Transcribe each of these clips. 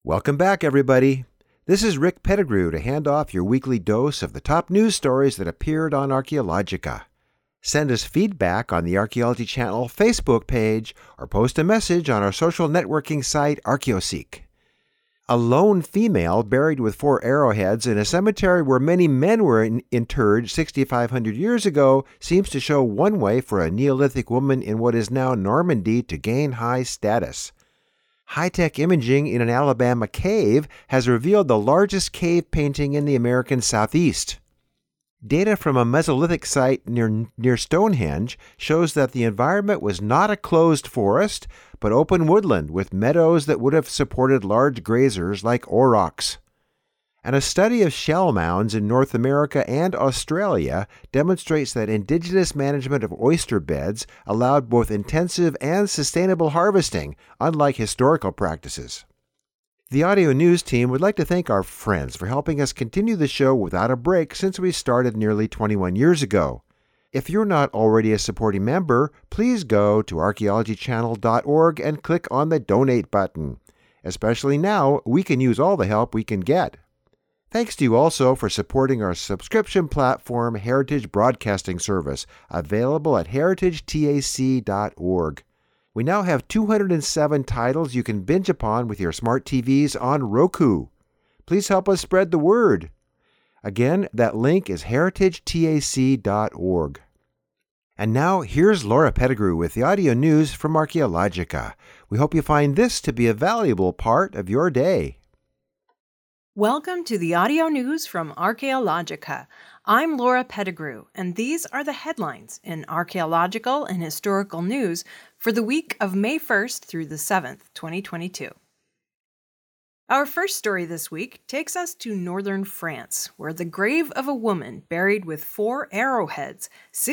Welcome back, everybody. This is Rick Pettigrew to hand off your weekly dose of the top news stories that appeared on Archaeologica. Send us feedback on the Archaeology Channel Facebook page or post a message on our social networking site, Archaeoseek. A lone female buried with 4 arrowheads in a cemetery where many men were interred 6,500 years ago seems to show one way for a Neolithic woman in what is now Normandy to gain high status. High-tech imaging in an Alabama cave has revealed the largest cave painting in the American Southeast. Data from a Mesolithic site near Stonehenge shows that the environment was not a closed forest, but open woodland with meadows that would have supported large grazers like aurochs. And a study of shell mounds in North America and Australia demonstrates that indigenous management of oyster beds allowed both intensive and sustainable harvesting, unlike historical practices. The Audio News team would like to thank our friends for helping us continue the show without a break since we started nearly 21 years ago. If you're not already a supporting member, please go to archaeologychannel.org and click on the Donate button. Especially now, we can use all the help we can get. Thanks to you also for supporting our subscription platform, Heritage Broadcasting Service, available at heritagetac.org. We now have 207 titles you can binge upon with your smart TVs on Roku. Please help us spread the word. Again, that link is heritagetac.org. And now, here's Laura Pettigrew with the audio news from Archaeologica. We hope you find this to be a valuable part of your day. Welcome to the audio news from Archaeologica. I'm Laura Pettigrew, and these are the headlines in archaeological and historical news for the week of May 1st through the 7th, 2022. Our first story this week takes us to northern France, where the grave of a woman buried with 4 arrowheads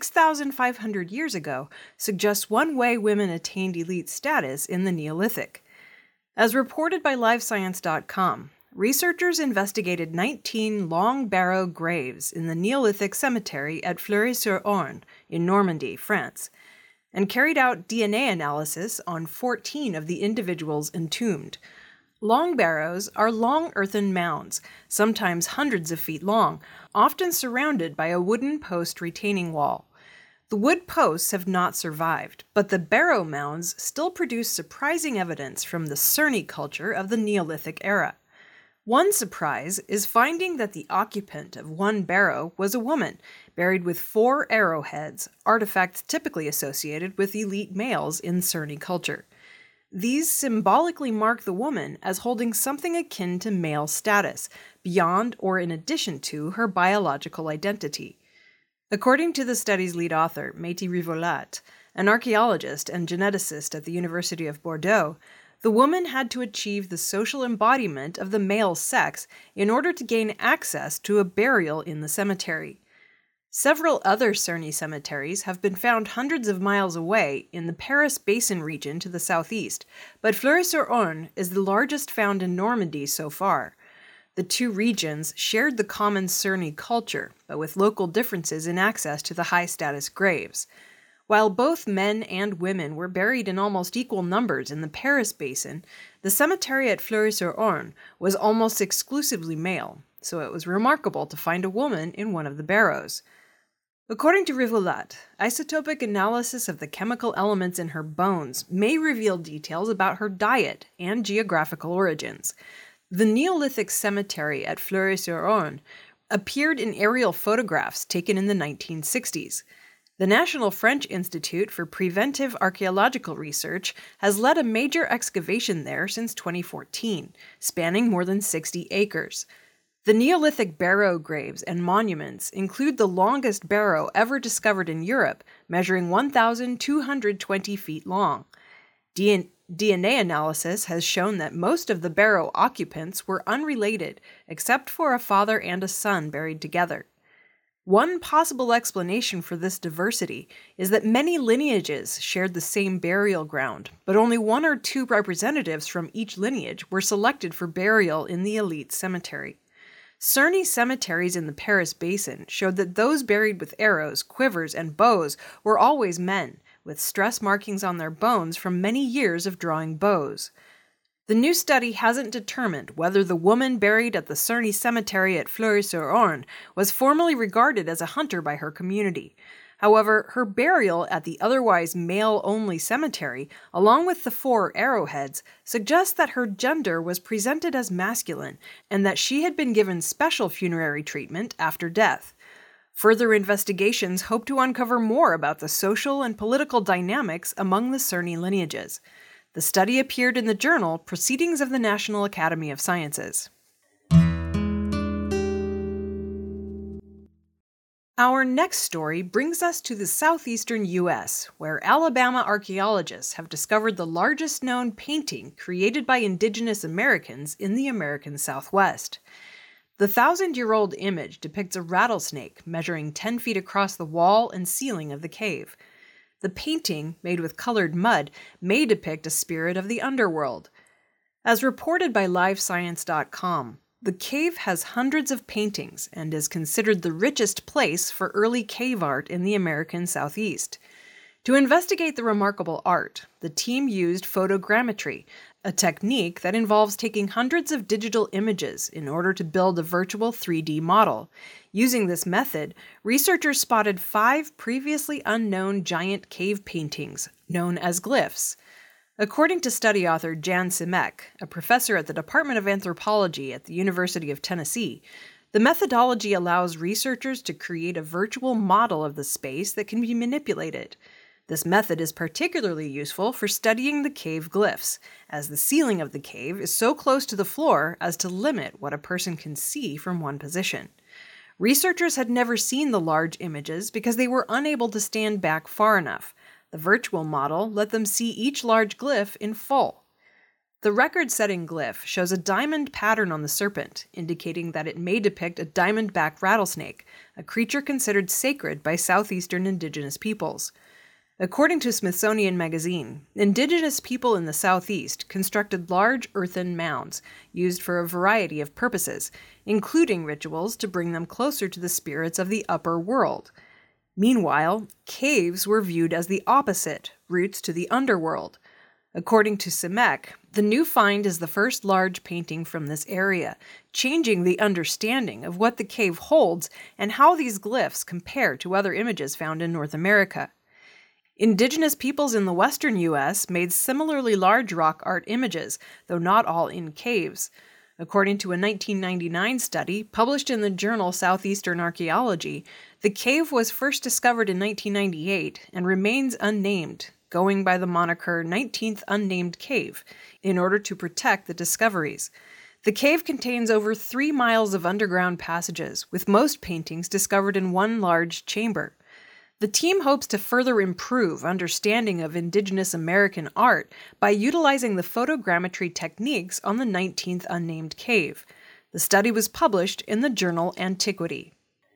6,500 years ago suggests one way women attained elite status in the Neolithic. As reported by LiveScience.com, researchers investigated 19 long barrow graves in the Neolithic cemetery at Fleury-sur-Orne in Normandy, France, and carried out DNA analysis on 14 of the individuals entombed. Long barrows are long earthen mounds, sometimes hundreds of feet long, often surrounded by a wooden post retaining wall. The wood posts have not survived, but the barrow mounds still produce surprising evidence from the Cerny culture of the Neolithic era. One surprise is finding that the occupant of one barrow was a woman, buried with 4 arrowheads, artifacts typically associated with elite males in Cerny culture. These symbolically mark the woman as holding something akin to male status, beyond or in addition to her biological identity. According to the study's lead author, Métis Rivolat, an archaeologist and geneticist at the University of Bordeaux, the woman had to achieve the social embodiment of the male sex in order to gain access to a burial in the cemetery. Several other Cerny cemeteries have been found hundreds of miles away in the Paris Basin region to the southeast, but Fleury-sur-Orne is the largest found in Normandy so far. The 2 regions shared the common Cerny culture, but with local differences in access to the high-status graves. While both men and women were buried in almost equal numbers in the Paris Basin, the cemetery at Fleury-sur-Orne was almost exclusively male, so it was remarkable to find a woman in one of the barrows. According to Rivolat, isotopic analysis of the chemical elements in her bones may reveal details about her diet and geographical origins. The Neolithic cemetery at Fleury-sur-Orne appeared in aerial photographs taken in the 1960s. The National French Institute for Preventive Archaeological Research has led a major excavation there since 2014, spanning more than 60 acres. The Neolithic barrow graves and monuments include the longest barrow ever discovered in Europe, measuring 1,220 feet long. DNA analysis has shown that most of the barrow occupants were unrelated, except for a father and a son buried together. One possible explanation for this diversity is that many lineages shared the same burial ground, but only 1 or 2 representatives from each lineage were selected for burial in the elite cemetery. Cerny cemeteries in the Paris Basin showed that those buried with arrows, quivers, and bows were always men, with stress markings on their bones from many years of drawing bows. The new study hasn't determined whether the woman buried at the Cerny Cemetery at Fleury-sur-Orne was formerly regarded as a hunter by her community. However, her burial at the otherwise male-only cemetery, along with the 4 arrowheads, suggests that her gender was presented as masculine and that she had been given special funerary treatment after death. Further investigations hope to uncover more about the social and political dynamics among the Cerny lineages. The study appeared in the journal Proceedings of the National Academy of Sciences. Our next story brings us to the southeastern U.S., where Alabama archaeologists have discovered the largest known painting created by indigenous Americans in the American Southwest. The 1,000-year-old image depicts a rattlesnake measuring 10 feet across the wall and ceiling of the cave. The painting, made with colored mud, may depict a spirit of the underworld. As reported by LiveScience.com, the cave has hundreds of paintings and is considered the richest place for early cave art in the American Southeast. To investigate the remarkable art, the team used photogrammetry, a technique that involves taking hundreds of digital images in order to build a virtual 3D model. Using this method, researchers spotted 5 previously unknown giant cave paintings, known as glyphs. According to study author Jan Simek, a professor at the Department of Anthropology at the University of Tennessee, the methodology allows researchers to create a virtual model of the space that can be manipulated. This method is particularly useful for studying the cave glyphs, as the ceiling of the cave is so close to the floor as to limit what a person can see from one position. Researchers had never seen the large images because they were unable to stand back far enough. The virtual model let them see each large glyph in full. The record-setting glyph shows a diamond pattern on the serpent, indicating that it may depict a diamondback rattlesnake, a creature considered sacred by southeastern indigenous peoples. According to Smithsonian Magazine, indigenous people in the Southeast constructed large earthen mounds used for a variety of purposes, including rituals to bring them closer to the spirits of the upper world. Meanwhile, caves were viewed as the opposite, routes to the underworld. According to Simek, the new find is the first large painting from this area, changing the understanding of what the cave holds and how these glyphs compare to other images found in North America. Indigenous peoples in the western U.S. made similarly large rock art images, though not all in caves. According to a 1999 study published in the journal Southeastern Archaeology, the cave was first discovered in 1998 and remains unnamed, going by the moniker 19th Unnamed Cave, in order to protect the discoveries. The cave contains over 3 miles of underground passages, with most paintings discovered in one large chamber. The team hopes to further improve understanding of indigenous American art by utilizing the photogrammetry techniques on the 19th Unnamed Cave. The study was published in the journal Antiquity.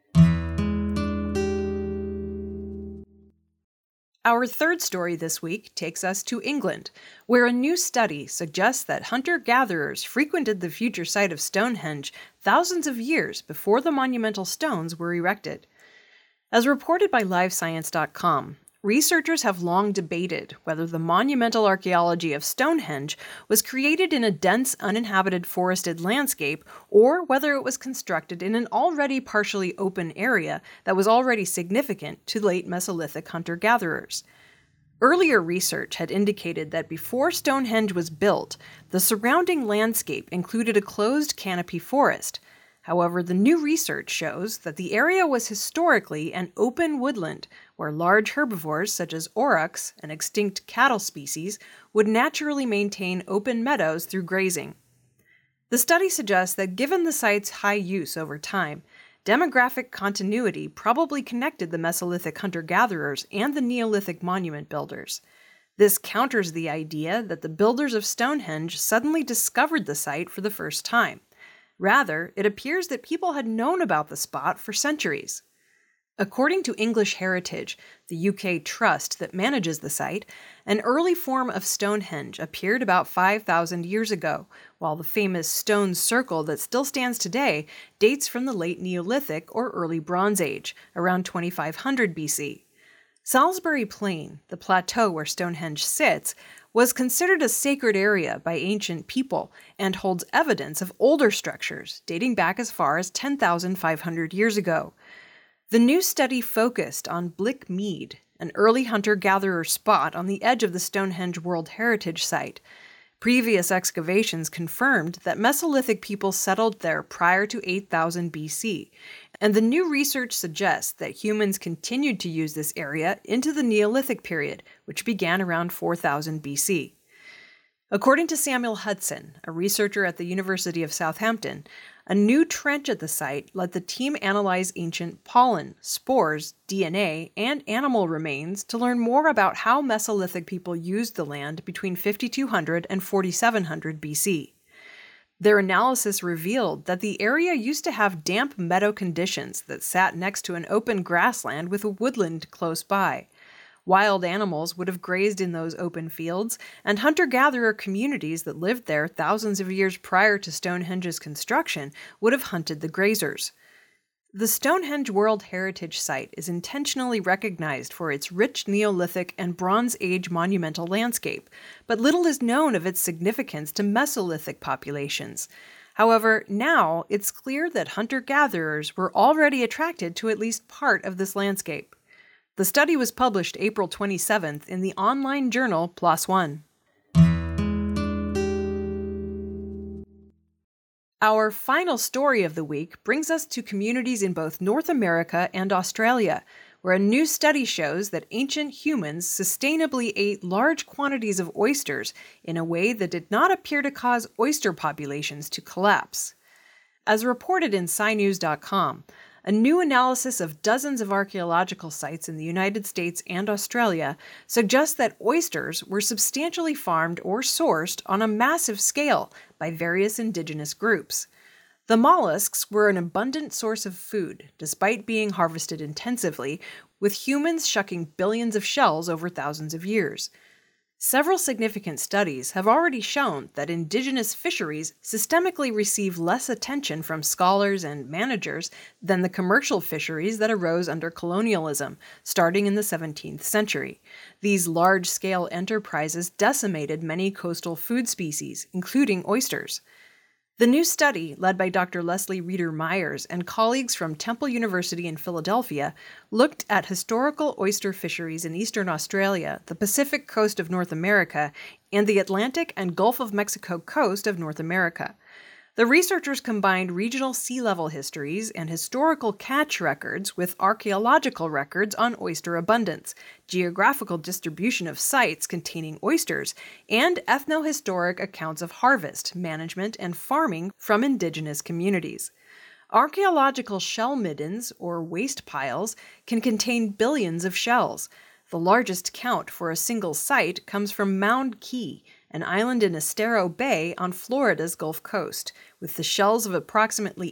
Our third story this week takes us to England, where a new study suggests that hunter-gatherers frequented the future site of Stonehenge thousands of years before the monumental stones were erected. As reported by LiveScience.com, researchers have long debated whether the monumental archaeology of Stonehenge was created in a dense, uninhabited forested landscape or whether it was constructed in an already partially open area that was already significant to late Mesolithic hunter-gatherers. Earlier research had indicated that before Stonehenge was built, the surrounding landscape included a closed canopy forest. However, the new research shows that the area was historically an open woodland where large herbivores such as aurochs, an extinct cattle species, would naturally maintain open meadows through grazing. The study suggests that given the site's high use over time, demographic continuity probably connected the Mesolithic hunter-gatherers and the Neolithic monument builders. This counters the idea that the builders of Stonehenge suddenly discovered the site for the first time. Rather, it appears that people had known about the spot for centuries. According to English Heritage, the UK trust that manages the site, an early form of Stonehenge appeared about 5,000 years ago, while the famous stone circle that still stands today dates from the late Neolithic or early Bronze Age, around 2500 BC. Salisbury Plain, the plateau where Stonehenge sits, was considered a sacred area by ancient people and holds evidence of older structures dating back as far as 10,500 years ago. The new study focused on Blick Mead, an early hunter-gatherer spot on the edge of the Stonehenge World Heritage Site. Previous excavations confirmed that Mesolithic people settled there prior to 8000 BC, and the new research suggests that humans continued to use this area into the Neolithic period, which began around 4000 BC. According to Samuel Hudson, a researcher at the University of Southampton, a new trench at the site let the team analyze ancient pollen, spores, DNA, and animal remains to learn more about how Mesolithic people used the land between 5200 and 4700 BC. Their analysis revealed that the area used to have damp meadow conditions that sat next to an open grassland with a woodland close by. Wild animals would have grazed in those open fields, and hunter-gatherer communities that lived there thousands of years prior to Stonehenge's construction would have hunted the grazers. The Stonehenge World Heritage Site is intentionally recognized for its rich Neolithic and Bronze Age monumental landscape, but little is known of its significance to Mesolithic populations. However, now it's clear that hunter-gatherers were already attracted to at least part of this landscape. The study was published April 27th in the online journal PLOS ONE. Our final story of the week brings us to communities in both North America and Australia, where a new study shows that ancient humans sustainably ate large quantities of oysters in a way that did not appear to cause oyster populations to collapse. As reported in SciNews.com, a new analysis of dozens of archaeological sites in the United States and Australia suggests that oysters were substantially farmed or sourced on a massive scale by various indigenous groups. The mollusks were an abundant source of food, despite being harvested intensively, with humans shucking billions of shells over thousands of years. Several significant studies have already shown that indigenous fisheries systemically receive less attention from scholars and managers than the commercial fisheries that arose under colonialism, starting in the 17th century. These large-scale enterprises decimated many coastal food species, including oysters. The new study, led by Dr. Leslie Reeder Myers and colleagues from Temple University in Philadelphia, looked at historical oyster fisheries in eastern Australia, the Pacific coast of North America, and the Atlantic and Gulf of Mexico coast of North America. The researchers combined regional sea level histories and historical catch records with archaeological records on oyster abundance, geographical distribution of sites containing oysters, and ethnohistoric accounts of harvest, management, and farming from indigenous communities. Archaeological shell middens, or waste piles, can contain billions of shells. The largest count for a single site comes from Mound Key, an island in Estero Bay on Florida's Gulf Coast, with the shells of approximately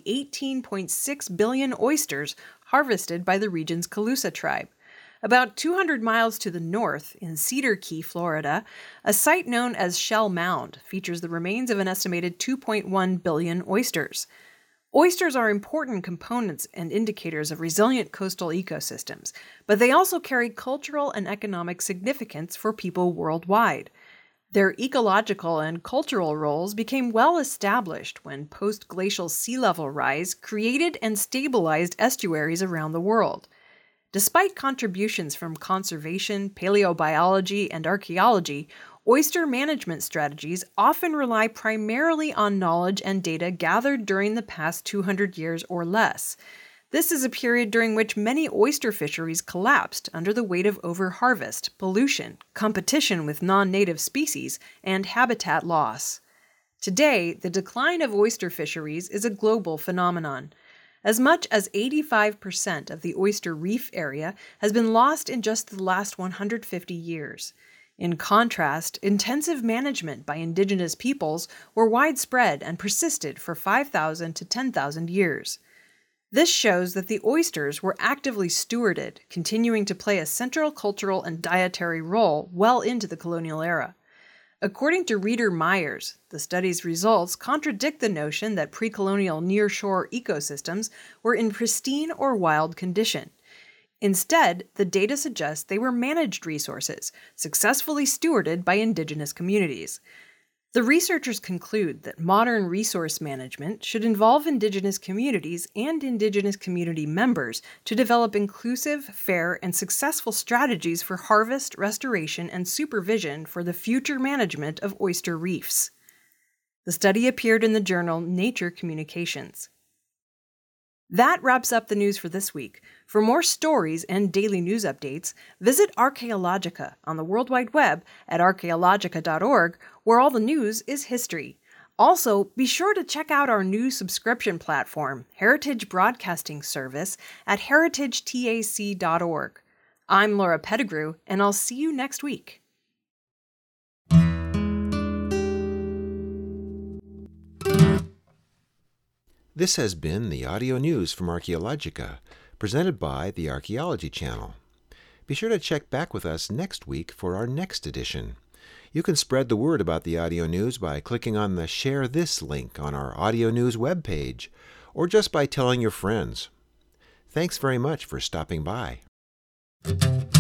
18.6 billion oysters harvested by the region's Calusa tribe. About 200 miles to the north, in Cedar Key, Florida, a site known as Shell Mound features the remains of an estimated 2.1 billion oysters. Oysters are important components and indicators of resilient coastal ecosystems, but they also carry cultural and economic significance for people worldwide. Their ecological and cultural roles became well established when post-glacial sea level rise created and stabilized estuaries around the world. Despite contributions from conservation, paleobiology, and archaeology, oyster management strategies often rely primarily on knowledge and data gathered during the past 200 years or less. This is a period during which many oyster fisheries collapsed under the weight of overharvest, pollution, competition with non-native species, and habitat loss. Today, the decline of oyster fisheries is a global phenomenon. As much as 85% of the oyster reef area has been lost in just the last 150 years. In contrast, intensive management by indigenous peoples were widespread and persisted for 5,000 to 10,000 years. This shows that the oysters were actively stewarded, continuing to play a central cultural and dietary role well into the colonial era. According to Reeder Myers, the study's results contradict the notion that pre-colonial nearshore ecosystems were in pristine or wild condition. Instead, the data suggests they were managed resources, successfully stewarded by Indigenous communities. The researchers conclude that modern resource management should involve Indigenous communities and Indigenous community members to develop inclusive, fair, and successful strategies for harvest, restoration, and supervision for the future management of oyster reefs. The study appeared in the journal Nature Communications. That wraps up the news for this week. For more stories and daily news updates, visit Archaeologica on the World Wide Web at archaeologica.org, where all the news is history. Also, be sure to check out our new subscription platform, Heritage Broadcasting Service, at heritagetac.org. I'm Laura Pettigrew, and I'll see you next week. This has been the audio news from Archaeologica, presented by the Archaeology Channel. Be sure to check back with us next week for our next edition. You can spread the word about the audio news by clicking on the Share This link on our audio news webpage, or just by telling your friends. Thanks very much for stopping by.